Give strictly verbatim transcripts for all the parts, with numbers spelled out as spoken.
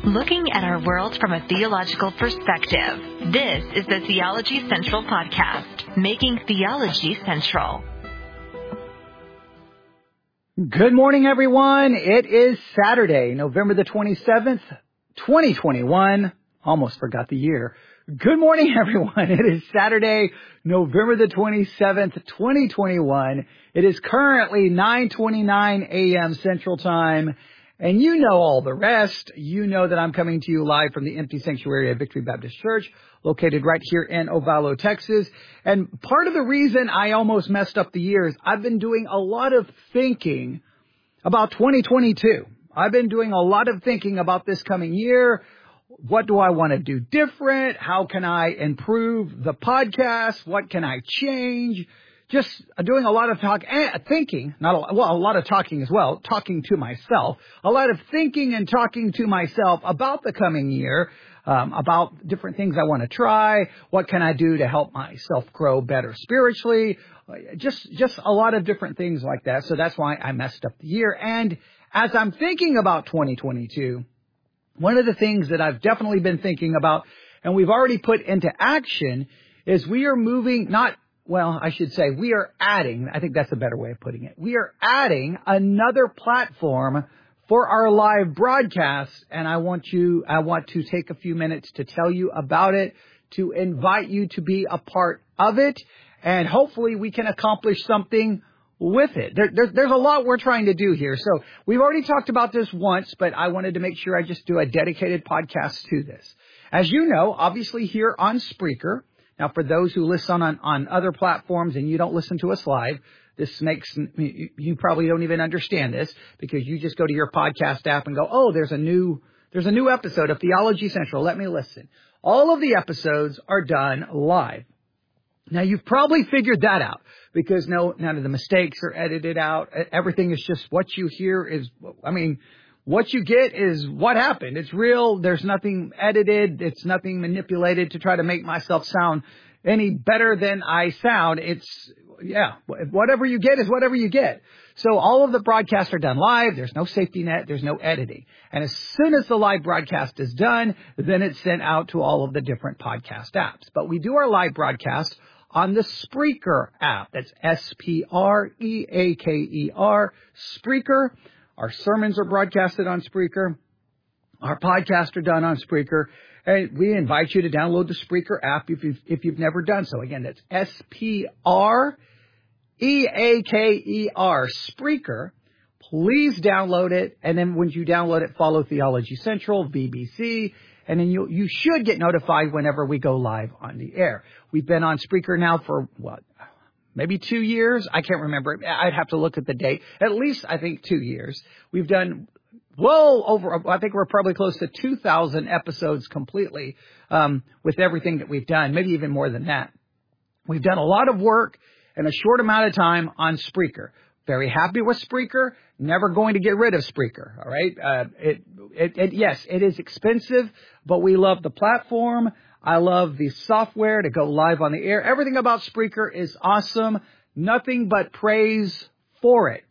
Looking at our world from a theological perspective. This is the Theology Central Podcast, making theology central. Good morning, everyone. It is Saturday, November the twenty-seventh, twenty twenty-one. Almost forgot the year. Good morning, everyone. It is Saturday, November the twenty-seventh, twenty twenty-one. It is currently nine twenty-nine a.m. Central Time. And you know all the rest. You know that I'm coming to you live from the empty sanctuary of Victory Baptist Church, located right here in Ovalo, Texas. And part of the reason I almost messed up the year is I've been doing a lot of thinking about twenty twenty-two. I've been doing a lot of thinking about this coming year. What do I want to do different? How can I improve the podcast? What can I change? Just doing a lot of talk, and thinking, not a lot, well, a lot of talking as well, talking to myself, a lot of thinking and talking to myself about the coming year, um, about different things I want to try. What can I do to help myself grow better spiritually? Just, just a lot of different things like that. So that's why I messed up the year. And as I'm thinking about twenty twenty-two, one of the things that I've definitely been thinking about, and we've already put into action, is we are moving not Well, I should say we are adding, I think that's a better way of putting it. We are adding another platform for our live broadcasts. And I want you, I want to take a few minutes to tell you about it, to invite you to be a part of it. And hopefully we can accomplish something with it. There, there, there's a lot we're trying to do here. So we've already talked about this once, but I wanted to make sure I just do a dedicated podcast to this. As you know, obviously here on Spreaker. Now, for those who listen on, on other platforms and you don't listen to us live, this makes, you probably don't even understand this because you just go to your podcast app and go, oh, there's a new, there's a new episode of Theology Central. Let me listen. All of the episodes are done live. Now, you've probably figured that out because no, none of the mistakes are edited out. Everything is just what you hear is, I mean, what you get is what happened. It's real. There's nothing edited. It's nothing manipulated to try to make myself sound any better than I sound. It's, yeah, whatever you get is whatever you get. So all of the broadcasts are done live. There's no safety net. There's no editing. And as soon as the live broadcast is done, then it's sent out to all of the different podcast apps. But we do our live broadcast on the Spreaker app. That's S P R E A K E R, Spreaker. Our sermons are broadcasted on Spreaker. Our podcasts are done on Spreaker. And we invite you to download the Spreaker app if you've, if you've never done so. Again, that's S P R E A K E R, Spreaker. Please download it. And then when you download it, follow Theology Central, V B C. And then you, you should get notified whenever we go live on the air. We've been on Spreaker now for what? Maybe two years. I can't remember. I'd have to look at the date. At least, I think, two years. We've done well over, I think we're probably close to two thousand episodes completely um, with everything that we've done, maybe even more than that. We've done a lot of work in a short amount of time on Spreaker. Very happy with Spreaker. Never going to get rid of Spreaker. All right. Uh, it, it, it, yes, it is expensive, but we love the platform. I love the software to go live on the air. Everything about Spreaker is awesome. Nothing but praise for it.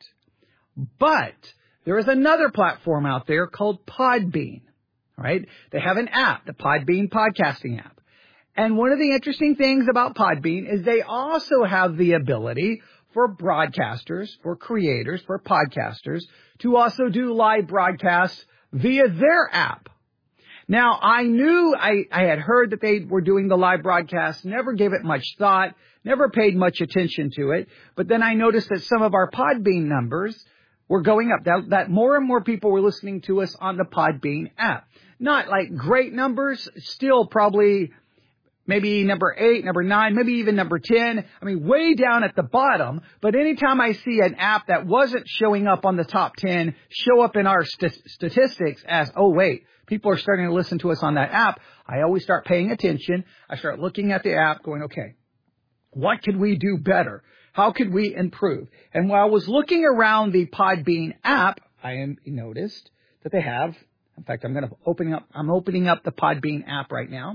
But there is another platform out there called Podbean. All right. They have an app, the Podbean podcasting app. And one of the interesting things about Podbean is they also have the ability for broadcasters, for creators, for podcasters to also do live broadcasts via their app. Now, I knew, I, I had heard that they were doing the live broadcast, never gave it much thought, never paid much attention to it. But then I noticed that some of our Podbean numbers were going up, that, that more and more people were listening to us on the Podbean app. Not like great numbers, still probably maybe number eight, number nine, maybe even number ten. I mean, way down at the bottom. But anytime I see an app that wasn't showing up on the top ten show up in our st- statistics as, oh, wait, people are starting to listen to us on that app, I always start paying attention. I start looking at the app going, okay, what could we do better? How could we improve? And while I was looking around the Podbean app, I noticed that they have, in fact, I'm going to open up, I'm opening up the Podbean app right now.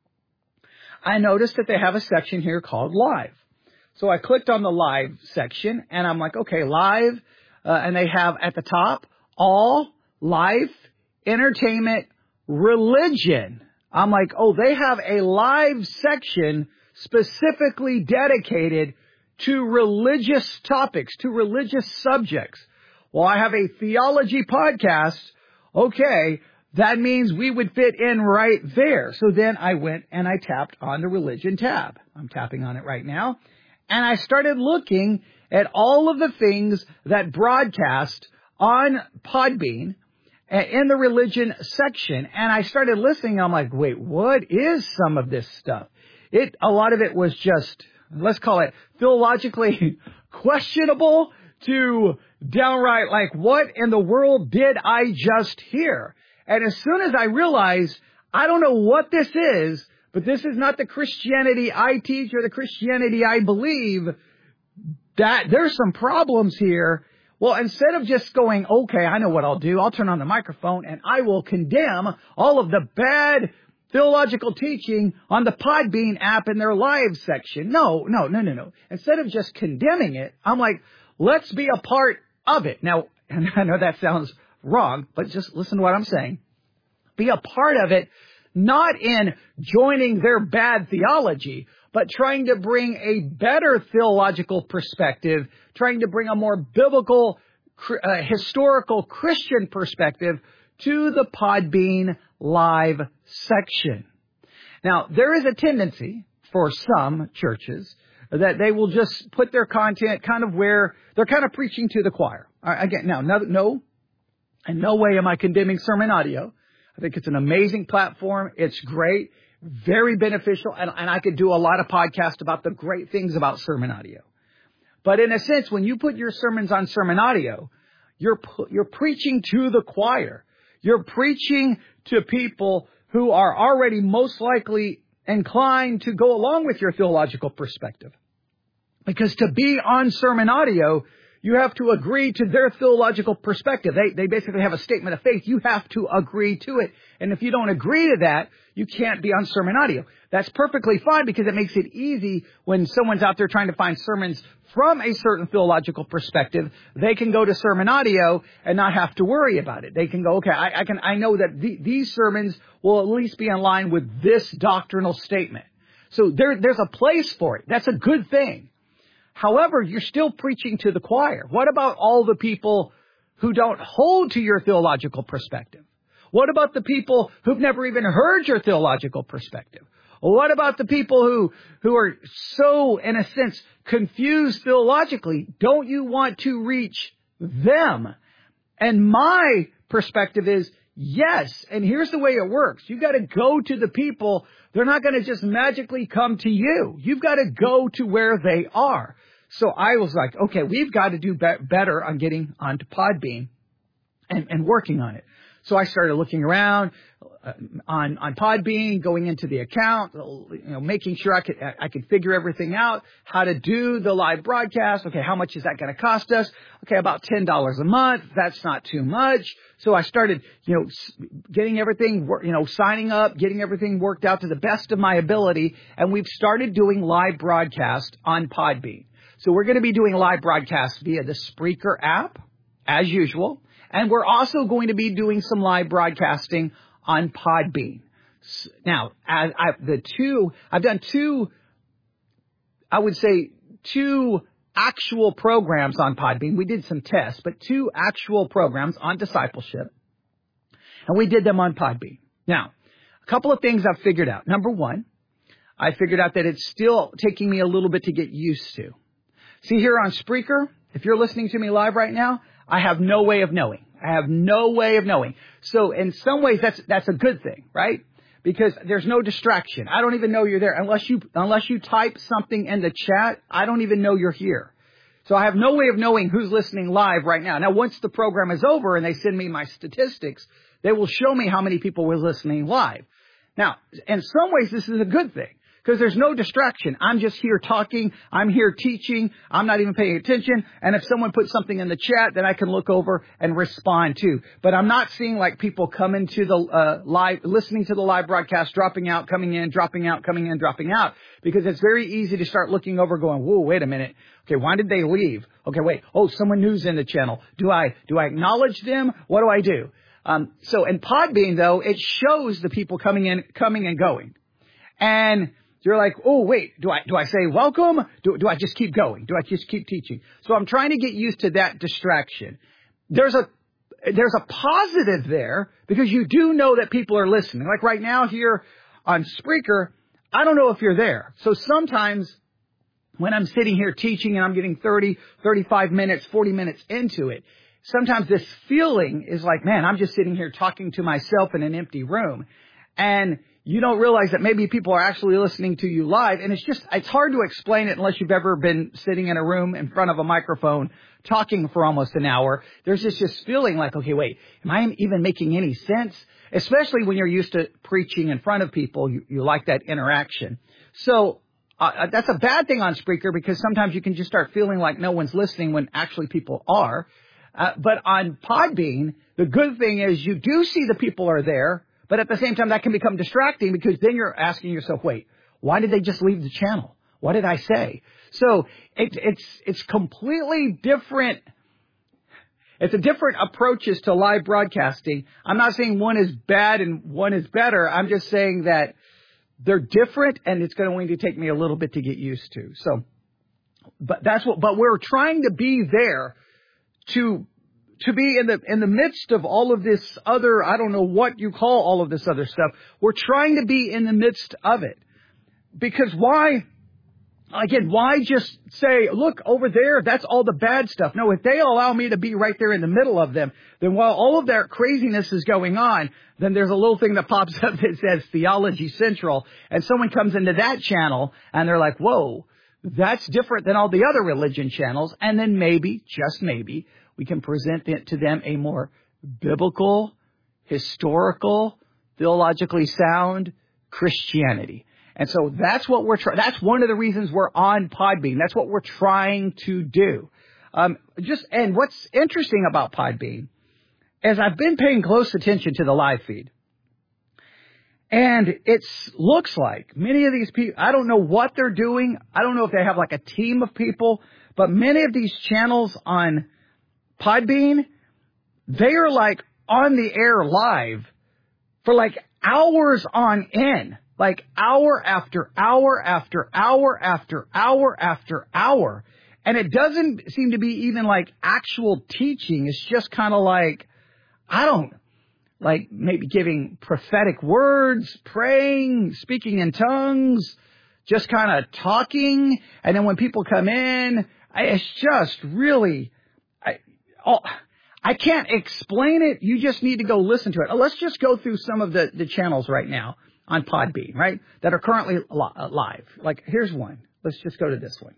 I noticed that they have a section here called Live. So I clicked on the Live section and I'm like, okay, Live. Uh, and they have at the top, all live entertainment religion. I'm like, oh, they have a live section specifically dedicated to religious topics, to religious subjects. Well, I have a theology podcast. Okay, that means we would fit in right there. So then I went and I tapped on the religion tab. I'm tapping on it right now. And I started looking at all of the things that broadcast on Podbean in the religion section. And I started listening. I'm like, wait, what is some of this stuff? It, a lot of it was just, let's call it theologically questionable to downright like, what in the world did I just hear? And as soon as I realized, I don't know what this is, but this is not the Christianity I teach or the Christianity I believe, that there's some problems here. Well, instead of just going, okay, I know what I'll do. I'll turn on the microphone and I will condemn all of the bad theological teaching on the Podbean app in their live section. No, no, no, no, no. Instead of just condemning it, I'm like, let's be a part of it. Now, and I know that sounds wrong, but just listen to what I'm saying. Be a part of it, not in joining their bad theology, but trying to bring a better theological perspective, trying to bring a more biblical, uh, historical Christian perspective to the Podbean live section. Now, there is a tendency for some churches that they will just put their content kind of where they're kind of preaching to the choir. Uh, again, now, no, no, in no way am I condemning sermon audio. I think it's an amazing platform. It's great, very beneficial, and, and I could do a lot of podcasts about the great things about sermon audio. But in a sense, when you put your sermons on sermon audio, you're you're preaching to the choir. You're preaching to people who are already most likely inclined to go along with your theological perspective. Because to be on sermon audio, you have to agree to their theological perspective. They they basically have a statement of faith. You have to agree to it. And if you don't agree to that, you can't be on sermon audio. That's perfectly fine because it makes it easy when someone's out there trying to find sermons from a certain theological perspective. They can go to sermon audio and not have to worry about it. They can go, okay, I, I can I know that the, these sermons will at least be in line with this doctrinal statement. So there there's a place for it. That's a good thing. However, you're still preaching to the choir. What about all the people who don't hold to your theological perspective? What about the people who've never even heard your theological perspective? What about the people who, who are so, in a sense, confused theologically? Don't you want to reach them? And my perspective is, yes. And here's the way it works. You've got to go to the people. They're not going to just magically come to you. You've got to go to where they are. So I was like, okay, we've got to do be- better on getting onto Podbean and, and working on it. So I started looking around uh, on on Podbean, going into the account, you know, making sure I could I could figure everything out, how to do the live broadcast. Okay, how much is that going to cost us? Okay, about ten dollars a month. That's not too much. So I started, you know, getting everything, you know, signing up, getting everything worked out to the best of my ability, and we've started doing live broadcast on Podbean. So we're going to be doing live broadcasts via the Spreaker app, as usual. And we're also going to be doing some live broadcasting on Podbean. Now, I, I, the two, I've done two, I would say two actual programs on Podbean. We did some tests, but two actual programs on discipleship. And we did them on Podbean. Now, a couple of things I've figured out. Number one, I figured out that it's still taking me a little bit to get used to. See, here on Spreaker, if you're listening to me live right now, I have no way of knowing. I have no way of knowing. So in some ways, that's that's a good thing, right? Because there's no distraction. I don't even know you're there. Unless you unless you type something in the chat, I don't even know you're here. So I have no way of knowing who's listening live right now. Now, once the program is over and they send me my statistics, they will show me how many people were listening live. Now, in some ways, this is a good thing. Because there's no distraction. I'm just here talking. I'm here teaching. I'm not even paying attention. And if someone puts something in the chat, then I can look over and respond to. But I'm not seeing like people come into the uh, live, listening to the live broadcast, dropping out, coming in, dropping out, coming in, dropping out. Because it's very easy to start looking over going, whoa, wait a minute. Okay, why did they leave? Okay, wait. Oh, someone new's in the channel. Do I, do I acknowledge them? What do I do? Um, so in Podbean, though, it shows the people coming in, coming and going. And you're like, oh, wait, do I, do I say welcome? Do, do I just keep going? Do I just keep teaching? So I'm trying to get used to that distraction. There's a, there's a positive there because you do know that people are listening. Like right now here on Spreaker, I don't know if you're there. So sometimes when I'm sitting here teaching and I'm getting thirty, thirty-five minutes, forty minutes into it, sometimes this feeling is like, man, I'm just sitting here talking to myself in an empty room. And you don't realize that maybe people are actually listening to you live. And it's just, it's hard to explain it unless you've ever been sitting in a room in front of a microphone talking for almost an hour. There's just this feeling like, okay, wait, am I even making any sense? Especially when you're used to preaching in front of people, you, you like that interaction. So uh, that's a bad thing on Spreaker because sometimes you can just start feeling like no one's listening when actually people are. Uh, but on Podbean, the good thing is you do see the people are there, but at the same time that can become distracting because then you're asking yourself, wait, why did they just leave the channel? What did I say? So it, it's it's completely different. It's a different approaches to live broadcasting. I'm not saying one is bad and one is better. I'm just saying that they're different and it's going to take me a little bit to get used to. So, but that's what, but we're trying to be there to, to be in the, in the midst of all of this other, I don't know what you call all of this other stuff. We're trying to be in the midst of it. Because why, again, why just say, look over there, that's all the bad stuff. No, if they allow me to be right there in the middle of them, then while all of that craziness is going on, then there's a little thing that pops up that says Theology Central. And someone comes into that channel and they're like, whoa, that's different than all the other religion channels. And then maybe, just maybe, we can present it to them a more biblical, historical, theologically sound Christianity. And so that's what we're trying. That's one of the reasons we're on Podbean. That's what we're trying to do. Um, just and what's interesting about Podbean is I've been paying close attention to the live feed. And it looks like many of these people, I don't know what they're doing. I don't know if they have like a team of people, but many of these channels on Podbean, they are like on the air live for like hours on end, like hour after hour after hour after hour after hour. And it doesn't seem to be even like actual teaching. It's just kind of like, I don't like maybe giving prophetic words, praying, speaking in tongues, just kind of talking. And then when people come in, it's just really, I, oh, I can't explain it. You just need to go listen to it. Let's just go through some of the, the channels right now on Podbean, right, that are currently li- live. Like, here's one. Let's just go to this one.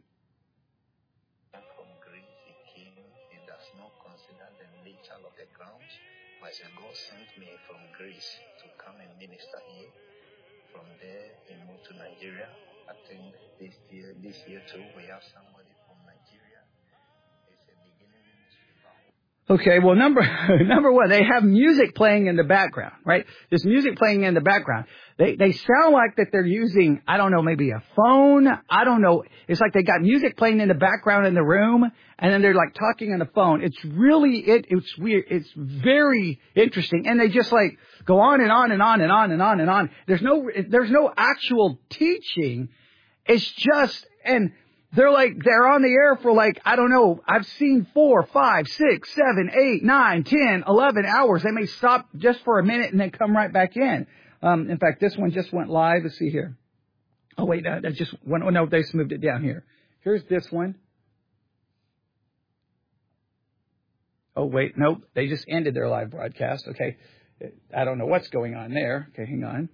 From Greece, he came, he does not consider the nature of the ground. But God sent me from Greece to come and minister here. From there, he moved to Nigeria. I think this year, this year too, we have somebody from Nigeria. It's a beginning ministry. Okay, well, number number one, they have music playing in the background, right? There's music playing in the background. They they sound like that they're using, I don't know, maybe a phone. I don't know. It's like they got music playing in the background in the room, and then they're like talking on the phone. It's really, it it's weird. It's very interesting. And they just like go on and on and on and on and on and on. There's no, there's no actual teaching. It's just, and they're like, they're on the air for like, I don't know, I've seen four, five, six, seven, eight, nine, ten, eleven hours. They may stop just for a minute and then come right back in. Um, in fact, this one just went live. Let's see here. Oh, wait, uh, that just went, oh, no, they just moved it down here. Here's this one. Oh, wait, nope, they just ended their live broadcast. Okay, I don't know what's going on there. Okay, hang on.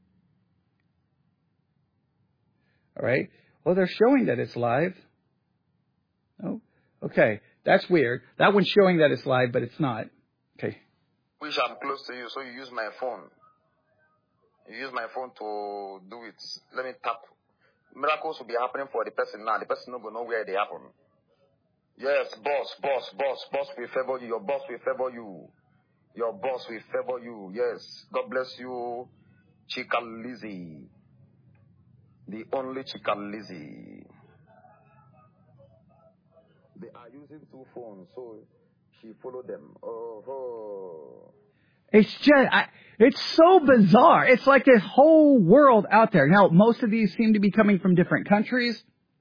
All right. Well, they're showing that it's live. Oh, okay. That's weird. That one's showing that it's live, but it's not. Okay. Which I'm close to you, so you use my phone. You use my phone to do it. Let me tap. Miracles will be happening for the person now. The person not going to know where they happen. Yes, boss, boss, boss, boss will favor you. Your boss will favor you. Your boss will favor you. Yes. God bless you, Chica Lizzie. The only Chica Lizzie. They are using two phones, so she followed them. Oh, oh. It's just, I, it's so bizarre. It's like this whole world out there. Now, most of these seem to be coming from different countries,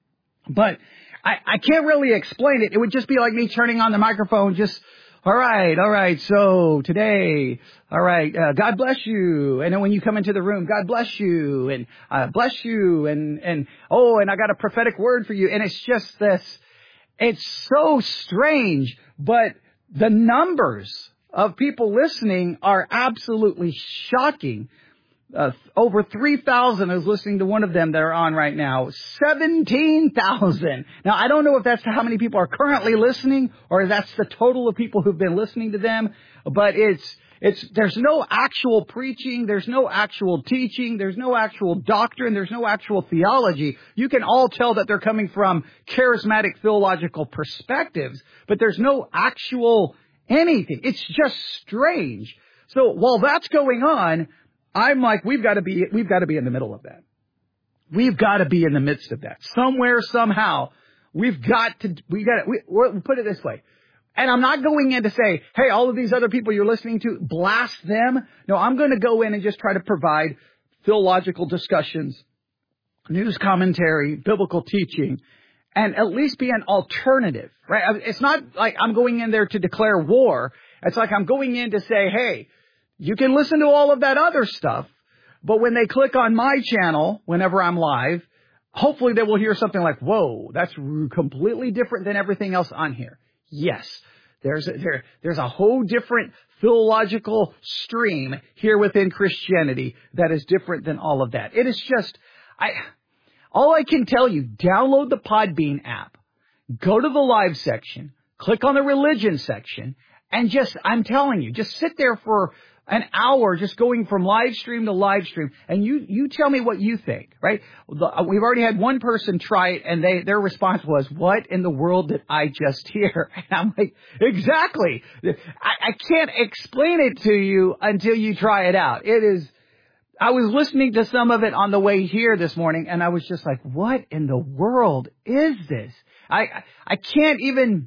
but I, I can't really explain it. It would just be like me turning on the microphone, just, all right, all right, so today, all right, uh, God bless you. And then when you come into the room, God bless you, and uh, bless you, and, and, oh, and I got a prophetic word for you. And it's just this, it's so strange, but the numbers of people listening are absolutely shocking. Uh, over three thousand is listening to one of them that are on right now. seventeen thousand. Now, I don't know if that's how many people are currently listening or if that's the total of people who've been listening to them. But it's, it's, there's no actual preaching. There's no actual teaching. There's no actual doctrine. There's no actual theology. You can all tell that they're coming from charismatic theological perspectives, but there's no actual anything. It's just strange. So while that's going on, I'm like, we've got to be, we've got to be in the middle of that. We've got to be in the midst of that. Somewhere, somehow, we've got to, we got to, we, we'll put it this way. And I'm not going in to say, hey, all of these other people you're listening to, blast them. No, I'm going to go in and just try to provide theological discussions, news commentary, biblical teaching, and at least be an alternative, right? It's not like I'm going in there to declare war. It's like I'm going in to say, hey, you can listen to all of that other stuff, but when they click on my channel, whenever I'm live, hopefully they will hear something like, whoa, that's completely different than everything else on here. Yes, there's a, there, there's a whole different theological stream here within Christianity that is different than all of that. It is just, I, all I can tell you, download the Podbean app, go to the live section, click on the religion section, and just, I'm telling you, just sit there for an hour just going from live stream to live stream, and you, you tell me what you think, right? The, we've already had one person try it, and they, their response was, what in the world did I just hear? And I'm like, exactly. I, I can't explain it to you until you try it out. It is, I was listening to some of it on the way here this morning, and I was just like, what in the world is this? I, I can't even...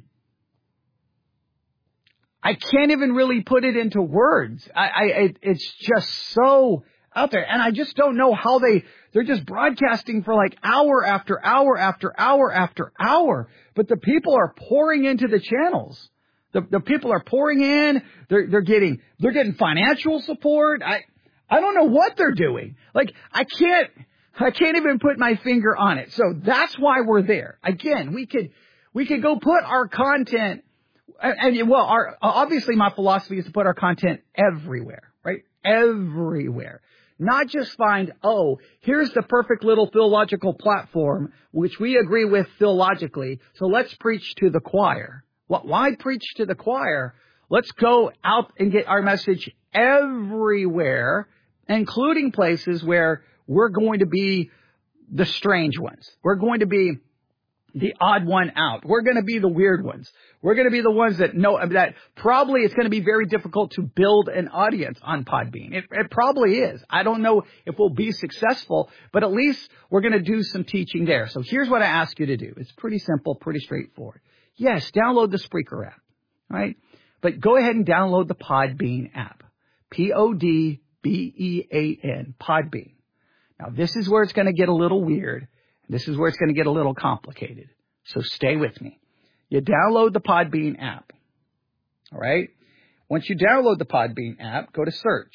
I can't even really put it into words. I, I, it, it's just so out there. And I just don't know how they, they're just broadcasting for like hour after hour after hour after hour. But the people are pouring into the channels. The, the people are pouring in. They're, they're getting, they're getting financial support. I, I don't know what they're doing. Like, I can't, I can't even put my finger on it. So that's why we're there. Again, we could, we could go put our content. And, and well, our, obviously my philosophy is to put our content everywhere, right? Everywhere. Not just find, oh, here's the perfect little theological platform, which we agree with theologically, so let's preach to the choir. Well, why preach to the choir? Let's go out and get our message everywhere, including places where we're going to be the strange ones. We're going to be the odd one out. We're going to be the weird ones. We're going to be the ones that know that probably it's going to be very difficult to build an audience on Podbean. It, it probably is. I don't know if we'll be successful, but at least we're going to do some teaching there. So here's what I ask you to do. It's pretty simple, pretty straightforward. Yes, download the Spreaker app, right? But go ahead and download the Podbean app. P O D B E A N, Podbean. Now, this is where it's going to get a little weird. This is where it's going to get a little complicated. So stay with me. You download the Podbean app. All right? Once you download the Podbean app, go to search.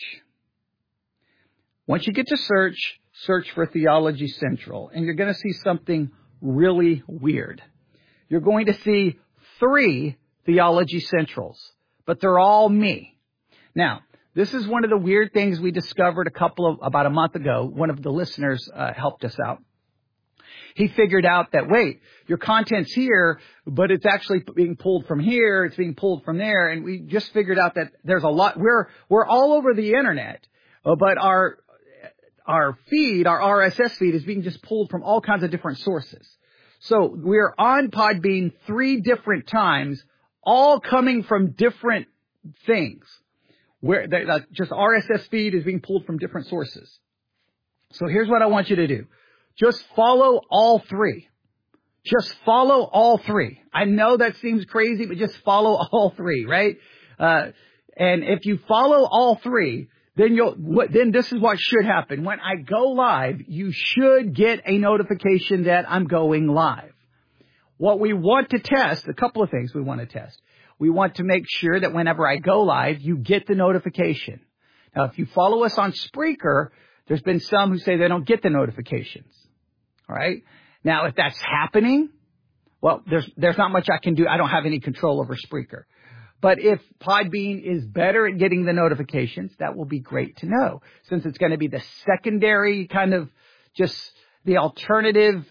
Once you get to search, search for Theology Central. And you're going to see something really weird. You're going to see three Theology Centrals. But they're all me. Now, this is one of the weird things we discovered a couple of, about a month ago. One of the listeners uh, helped us out. He figured out that, wait, your content's here, but it's actually being pulled from here. It's being pulled from there. And we just figured out that there's a lot. We're, we're all over the internet, uh, but our, our feed, our R S S feed is being just pulled from all kinds of different sources. So we're on Podbean three different times, all coming from different things. Where the, uh, just R S S feed is being pulled from different sources. So here's what I want you to do. Just follow all three. Just follow all three. I know that seems crazy, but just follow all three, right? Uh, And if you follow all three, then you'll, what, then this is what should happen. When I go live, you should get a notification that I'm going live. What we want to test, a couple of things we want to test. We want to make sure that whenever I go live, you get the notification. Now, if you follow us on Spreaker, there's been some who say they don't get the notifications. All right. Now, if that's happening, well, there's, there's not much I can do. I don't have any control over Spreaker. But if Podbean is better at getting the notifications, that will be great to know. Since it's going to be the secondary kind of just the alternative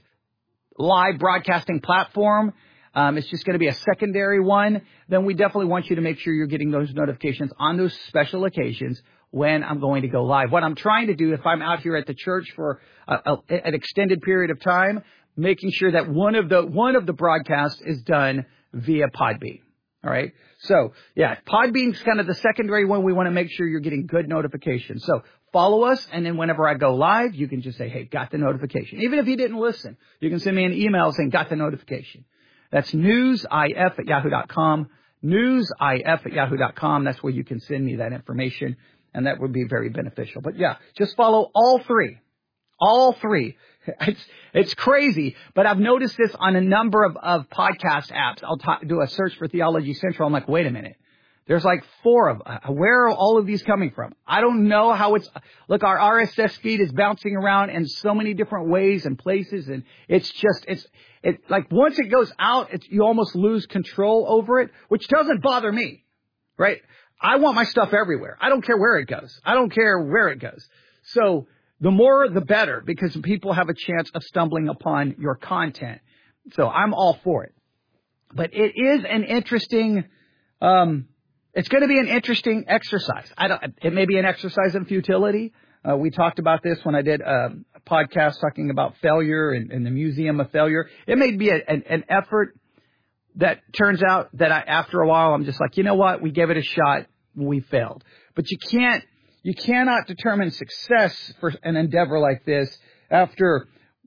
live broadcasting platform, um, it's just going to be a secondary one, then we definitely want you to make sure you're getting those notifications on those special occasions when I'm going to go live. What I'm trying to do, if I'm out here at the church for a, a, an extended period of time, making sure that one of the one of the broadcasts is done via Podbean. All right. So, yeah, Podbean's kind of the secondary one. We want to make sure you're getting good notifications. So follow us, and then whenever I go live, you can just say, hey, got the notification. Even if you didn't listen, you can send me an email saying, got the notification. That's newsif at yahoo dot com, newsif at yahoo dot com. That's where you can send me that information, and that would be very beneficial. But, yeah, just follow all three, all three. It's it's crazy, but I've noticed this on a number of, of podcast apps. I'll t- do a search for Theology Central. I'm like, wait a minute. There's like four of them. Where are all of these coming from? I don't know how it's... Look, our R S S feed is bouncing around in so many different ways and places, and it's just... it's it like once it goes out, it's, you almost lose control over it, which doesn't bother me, right? I want my stuff everywhere. I don't care where it goes. I don't care where it goes. So... the more, the better, because people have a chance of stumbling upon your content. So I'm all for it. But it is an interesting, um, it's going to be an interesting exercise. I don't, it may be an exercise in futility. Uh, we talked about this when I did a, a podcast talking about failure and, and the Museum of Failure. It may be a, an, an effort that turns out that I, after a while, I'm just like, you know what? We gave it a shot. We failed. But you can't, You cannot determine success for an endeavor like this after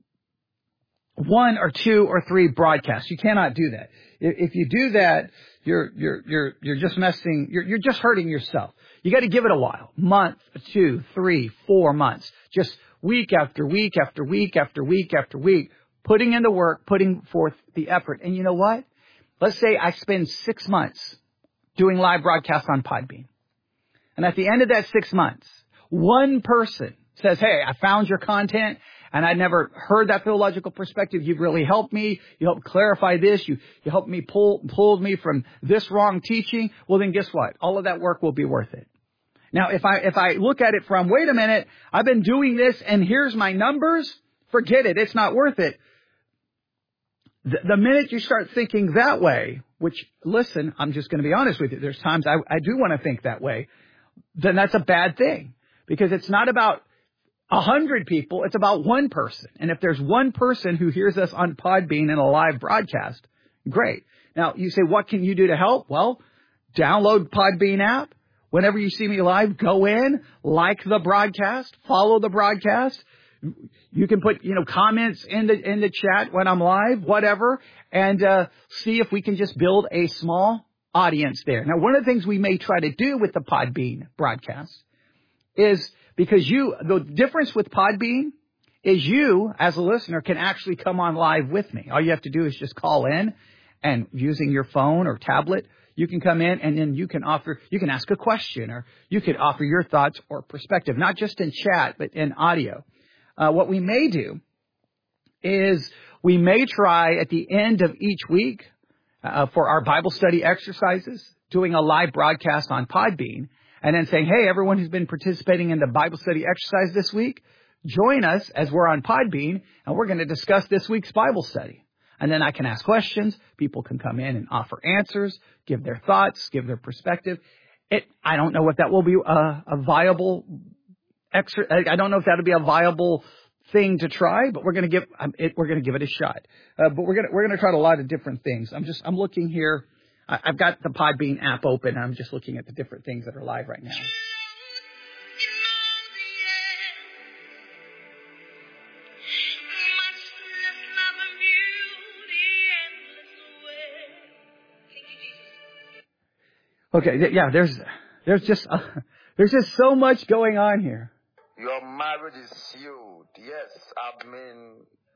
one or two or three broadcasts. You cannot do that. If you do that, you're you're you're you're just messing. You're you're just hurting yourself. You got to give it a while, month, two, three, four months, just week after week after week after week after week, putting in the work, putting forth the effort. And you know what? Let's say I spend six months doing live broadcasts on Podbean. And at the end of that six months, one person says, hey, I found your content and I never heard that theological perspective. You've really helped me. You helped clarify this. You, you helped me pull, pulled me from this wrong teaching. Well, then guess what? All of that work will be worth it. Now, if I, if I look at it from, wait a minute, I've been doing this and here's my numbers, forget it. It's not worth it. The, the minute you start thinking that way, which, listen, I'm just going to be honest with you. There's times I, I do want to think that way. Then that's a bad thing, because it's not about a hundred people. It's about one person. And if there's one person who hears us on Podbean in a live broadcast, great. Now you say, what can you do to help? Well, download Podbean app. Whenever you see me live, go in, like the broadcast, follow the broadcast. You can put, you know, comments in the, in the chat when I'm live, whatever, and, uh, see if we can just build a small audience there. Now, one of the things we may try to do with the Podbean broadcast is, because you, the difference with Podbean is you, as a listener, can actually come on live with me. All you have to do is just call in, and using your phone or tablet, you can come in and then you can offer, you can ask a question, or you could offer your thoughts or perspective, not just in chat, but in audio. Uh, what we may do is we may try at the end of each week, Uh, for our Bible study exercises, doing a live broadcast on Podbean, and then saying, hey, everyone who's been participating in the Bible study exercise this week, join us as we're on Podbean, and we're going to discuss this week's Bible study. And then I can ask questions. People can come in and offer answers, give their thoughts, give their perspective. It, I don't know if that will be a, a viable exer- I don't know if that'll be a viable thing to try, but we're going to give it, we're going to give it a shot. Uh, but we're going to, we're going to try a lot of different things. I'm just, I'm looking here. I, I've got the Podbean app open. I'm just looking at the different things that are live right now. Okay. Yeah, there's, there's just uh, there's just so much going on here. Your marriage is sealed. Yes, I mean,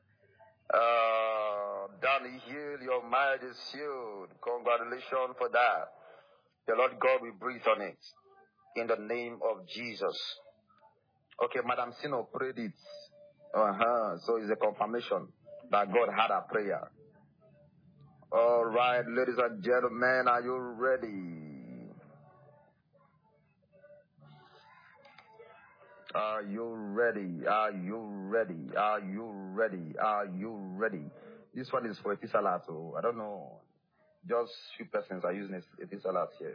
uh, Danny Hill, your marriage is sealed. Congratulations for that. The Lord God will breathe on it in the name of Jesus. Okay, Madam Sino prayed it. Uh-huh. So it's a confirmation that God had a prayer. All right, ladies and gentlemen, are you ready? Are you ready? Are you ready? Are you ready? Are you ready? This one is for Etisalat. So I don't know. Just few persons are using Etisalat here.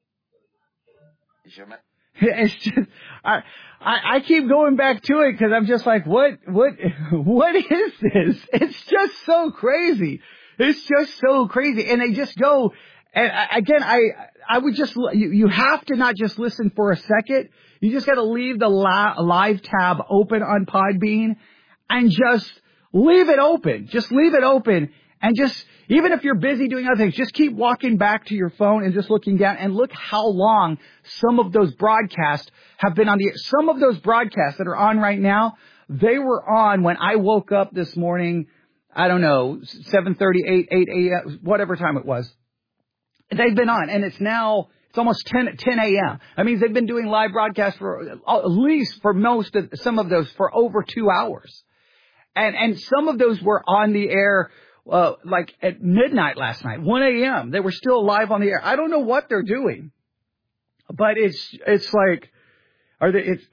It's just, I, I, I keep going back to it because I'm just like, what, what, what is this? It's just so crazy. It's just so crazy. And they just go, and I, again, I, I would just, you, you have to not just listen for a second. You just got to leave the la- live tab open on Podbean and just leave it open. Just leave it open and just, even if you're busy doing other things, just keep walking back to your phone and just looking down and look how long some of those broadcasts have been on the, some of those broadcasts that are on right now, they were on when I woke up this morning, I don't know, seven thirty, eight, eight a.m., whatever time it was. They've been on, and it's now, it's almost ten a.m. That means they've been doing live broadcasts for at least for most of, some of those for over two hours. And, and some of those were on the air Uh, like at midnight last night, one a.m. They were still live on the air. I don't know what they're doing, but it's it's like, are they? It's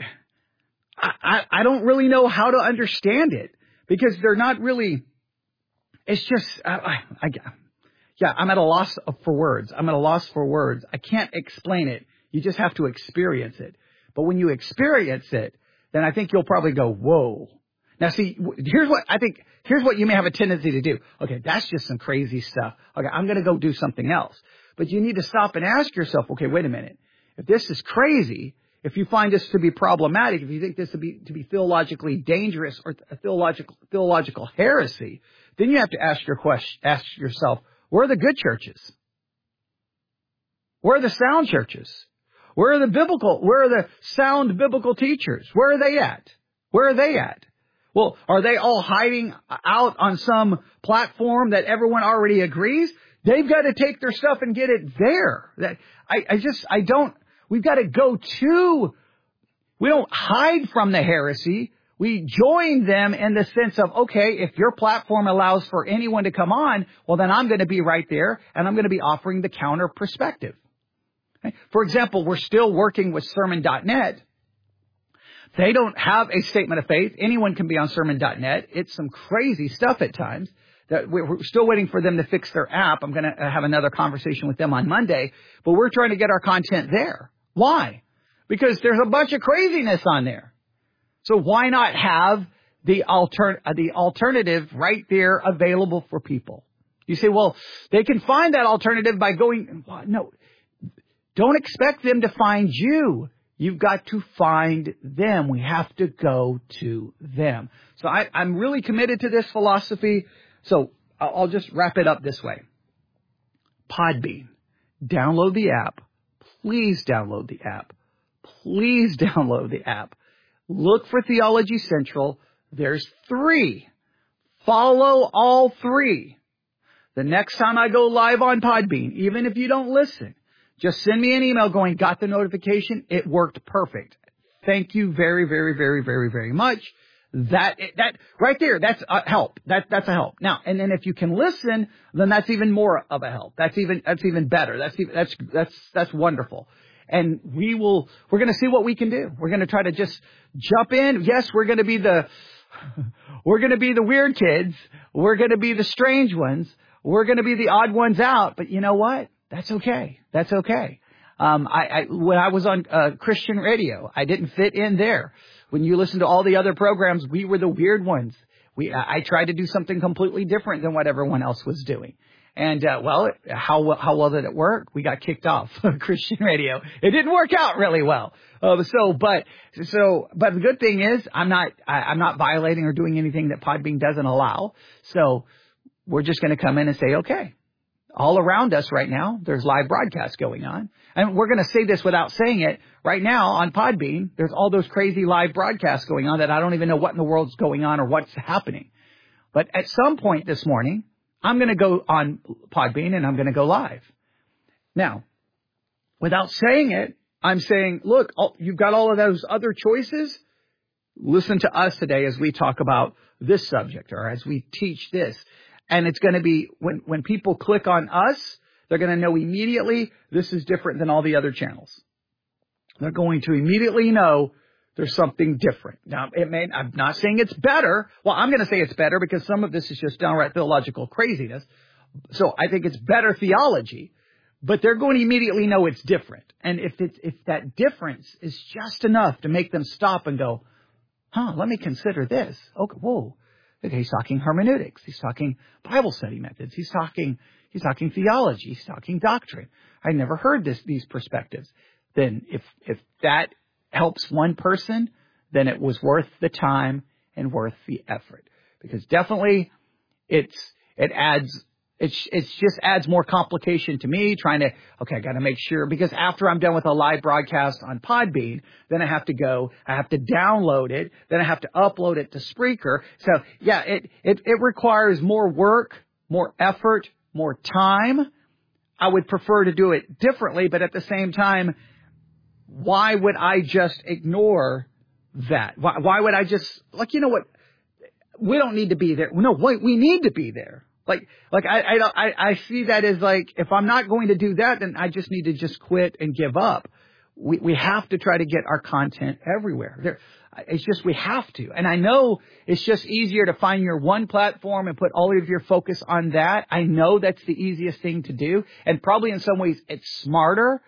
I I, I don't really know how to understand it because they're not really. It's just I, I, I yeah. I'm at a loss for words. I'm at a loss for words. I can't explain it. You just have to experience it. But when you experience it, then I think you'll probably go, whoa. Now, see, here's what I think. Here's what you may have a tendency to do. Okay, that's just some crazy stuff. Okay, I'm going to go do something else. But you need to stop and ask yourself, okay, wait a minute. If this is crazy, if you find this to be problematic, if you think this to be to be theologically dangerous or a theological theological heresy, then you have to ask your question, ask yourself, where are the good churches? Where are the sound churches? Where are the biblical? Where are the sound biblical teachers? Where are they at? Where are they at? Well, are they all hiding out on some platform that everyone already agrees? They've got to take their stuff and get it there. That I, I just, I don't, we've got to go to, we don't hide from the heresy. We join them in the sense of, okay, if your platform allows for anyone to come on, well, then I'm going to be right there and I'm going to be offering the counter perspective. Okay? For example, we're still working with sermon dot net. They don't have a statement of faith. Anyone can be on sermon dot net. It's some crazy stuff at times. That we're still waiting for them to fix their app. I'm going to have another conversation with them on Monday. But we're trying to get our content there. Why? Because there's a bunch of craziness on there. So why not have the alter, the alternative right there available for people? You say, well, they can find that alternative by going. No, don't expect them to find you. You've got to find them. We have to go to them. So I, I'm really committed to this philosophy. So I'll just wrap it up this way. Podbean. Download the app. Please download the app. Please download the app. Look for Theology Central. There's three. Follow all three. The next time I go live on Podbean, even if you don't listen, just send me an email going, got the notification. It worked perfect. Thank you very, very, very, very, very much. That, that, right there, that's a help. That, that's a help. Now, and then if you can listen, then that's even more of a help. That's even, that's even better. That's even, that's, that's, that's wonderful. And we will, we're going to see what we can do. We're going to try to just jump in. Yes, we're going to be the, we're going to be the weird kids. We're going to be the strange ones. We're going to be the odd ones out. But you know what? That's okay. That's okay. Um, I, I, when I was on uh, Christian radio, I didn't fit in there. When you listen to all the other programs, we were the weird ones. We, I, I tried to do something completely different than what everyone else was doing. And, uh, well, how, how well did it work? We got kicked off of Christian radio. It didn't work out really well. Uh, so, but, so, but the good thing is I'm not, I, I'm not violating or doing anything that Podbean doesn't allow. So we're just going to come in and say, okay. all around us right now, there's live broadcasts going on. And we're going to say this without saying it. Right now on Podbean, there's all those crazy live broadcasts going on that I don't even know what in the world's going on or what's happening. But at some point this morning, I'm going to go on Podbean and I'm going to go live. Now, without saying it, I'm saying, look, you've got all of those other choices. Listen to us today as we talk about this subject or as we teach this. And it's going to be, when, when people click on us, they're going to know immediately this is different than all the other channels. They're going to immediately know there's something different. Now, it may, I'm not saying it's better. Well, I'm going to say it's better because some of this is just downright theological craziness. So I think it's better theology, but they're going to immediately know it's different. And if it's, if that difference is just enough to make them stop and go, huh, let me consider this. Okay, whoa. Okay, he's talking hermeneutics. He's talking Bible study methods. He's talking, he's talking theology. He's talking doctrine. I never heard this, these perspectives. Then if, if that helps one person, then it was worth the time and worth the effort. Because definitely it's, it adds, it's, it's just adds more complication to me trying to, okay, I got to make sure, because after I'm done with a live broadcast on Podbean, then I have to go, I have to download it, then I have to upload it to Spreaker. So yeah, it, it, it requires more work, more effort, more time. I would prefer to do it differently, but at the same time, why would I just ignore that? Why, why would I just, like, you know what? We don't need to be there. No, wait, we need to be there. Like, like I, I, don't, I, I see that as like, if I'm not going to do that, then I just need to just quit and give up. We, we have to try to get our content everywhere. There, it's just, we have to. And I know it's just easier to find your one platform and put all of your focus on that. I know that's the easiest thing to do. And probably in some ways it's smarter.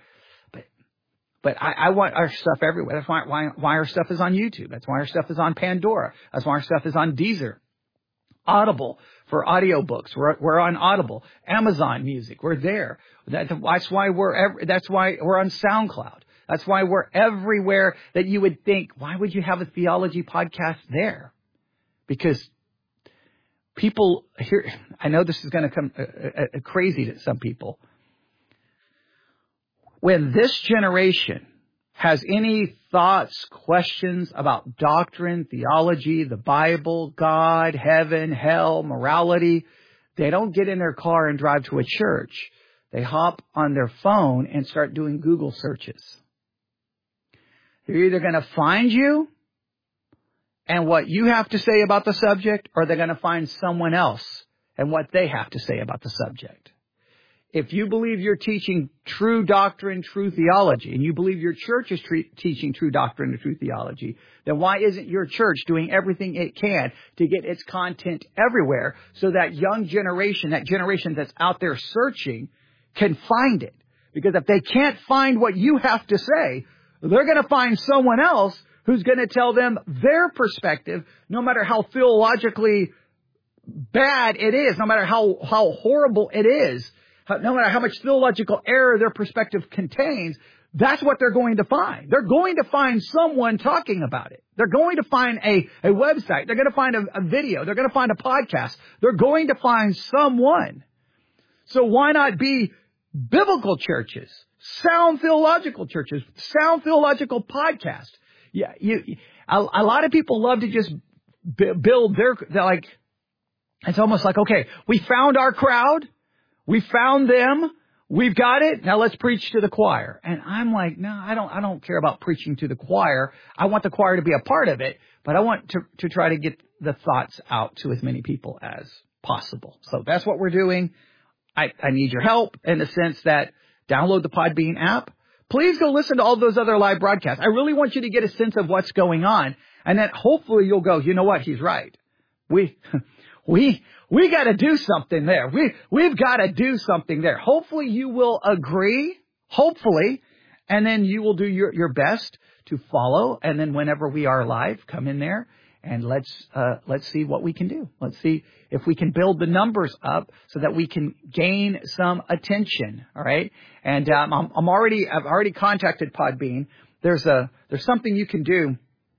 But I, I want our stuff everywhere. That's why, why, why our stuff is on YouTube. That's why our stuff is on Pandora. That's why our stuff is on Deezer. Audible for audiobooks. We're, we're on Audible. Amazon Music. We're there. That's, that's why we're, every, that's why we're on SoundCloud. That's why we're everywhere that you would think, why would you have a theology podcast there? Because people here, I know this is going to come uh, uh, crazy to some people. When this generation has any thoughts, questions about doctrine, theology, the Bible, God, heaven, hell, morality, they don't get in their car and drive to a church. They hop on their phone and start doing Google searches. They're either going to find you and what you have to say about the subject, or they're going to find someone else and what they have to say about the subject. If you believe you're teaching true doctrine, true theology, and you believe your church is tre- teaching true doctrine and true theology, then why isn't your church doing everything it can to get its content everywhere so that young generation, that generation that's out there searching, can find it? Because if they can't find what you have to say, they're going to find someone else who's going to tell them their perspective, no matter how theologically bad it is, no matter how, how horrible it is. No matter how much theological error their perspective contains, that's what they're going to find. They're going to find someone talking about it. They're going to find a, a website. They're going to find a, a video. They're going to find a podcast. They're going to find someone. So why not be biblical churches, sound theological churches, sound theological podcasts? Yeah, you, a, a lot of people love to just b- build their, they're like, it's almost like, okay, we found our crowd. We found them. We've got it. Now let's preach to the choir. And I'm like, no, I don't, I don't care about preaching to the choir. I want the choir to be a part of it, but I want to, to try to get the thoughts out to as many people as possible. So that's what we're doing. I, I need your help in the sense that download the Podbean app. Please go listen to all those other live broadcasts. I really want you to get a sense of what's going on. And then hopefully you'll go, you know what? He's right. We, we, we got to do something there. We, we've got to do something there. Hopefully you will agree. Hopefully. And then you will do your, your best to follow. And then whenever we are live, come in there and let's, uh, let's see what we can do. Let's see if we can build the numbers up so that we can gain some attention. All right. And, um, I'm, I'm already, I've already contacted Podbean. There's a, there's something you can do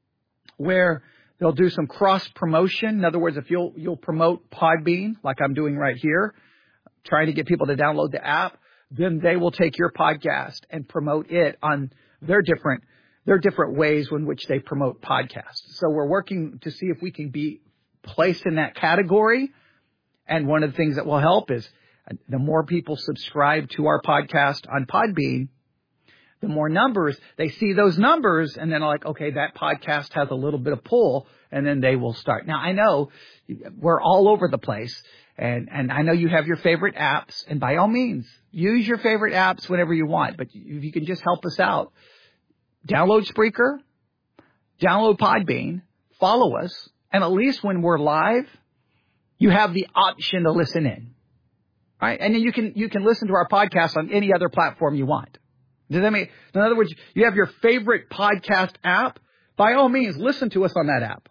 where they'll do some cross promotion. In other words, if you'll, you'll promote Podbean like I'm doing right here, trying to get people to download the app, then they will take your podcast and promote it on their different their different ways in which they promote podcasts. So we're working to see if we can be placed in that category. And one of the things that will help is the more people subscribe to our podcast on Podbean, the more numbers, they see those numbers and then like, okay, that podcast has a little bit of pull, and then they will start. Now, I know we're all over the place, and, and I know you have your favorite apps, and by all means, use your favorite apps whenever you want, but if you can just help us out, download Spreaker, download Podbean, follow us, and at least when we're live, you have the option to listen in. Right? And then you can, you can listen to our podcast on any other platform you want. Does that mean, in other words, you have your favorite podcast app? By all means, listen to us on that app.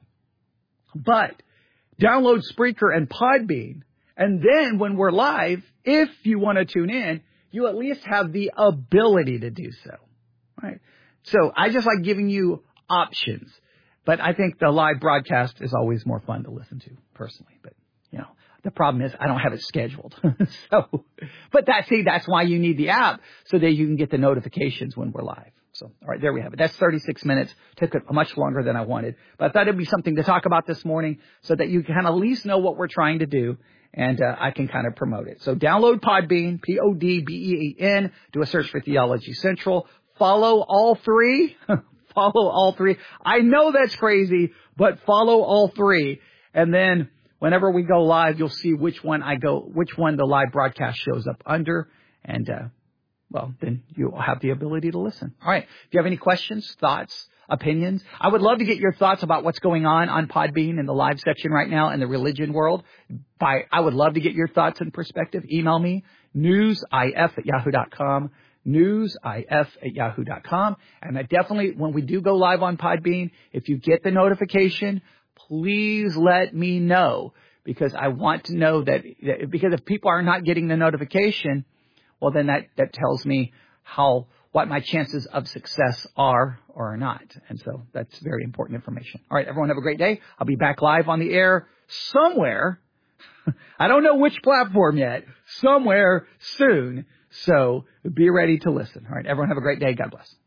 But download Spreaker and Podbean. And then when we're live, if you want to tune in, you at least have the ability to do so. Right? So I just like giving you options. But I think the live broadcast is always more fun to listen to personally. But, you know, the problem is I don't have it scheduled. so, but that, see, that's why you need the app so that you can get the notifications when we're live. So, all right, there we have it. That's thirty-six minutes. Took it much longer than I wanted. But I thought it'd be something to talk about this morning so that you can at least know what we're trying to do. And uh, I can kind of promote it. So download Podbean, P O D B E A N. Do a search for Theology Central. Follow all three. Follow all three. I know that's crazy, but follow all three. And then whenever we go live, you'll see which one I go, which one the live broadcast shows up under. And, uh, well, then you'll have the ability to listen. All right. If you have any questions, thoughts, opinions, I would love to get your thoughts about what's going on on Podbean in the live section right now in the religion world. By, I would love to get your thoughts and perspective. Email me, newsif at yahoo dot com. newsif at yahoo dot com. And I definitely, when we do go live on Podbean, if you get the notification, please let me know, because I want to know that, because if people are not getting the notification, well, then that, that tells me how, what my chances of success are or are not. And so that's very important information. All right, everyone have a great day. I'll be back live on the air somewhere. I don't know which platform yet, somewhere soon. So be ready to listen. All right, everyone have a great day. God bless.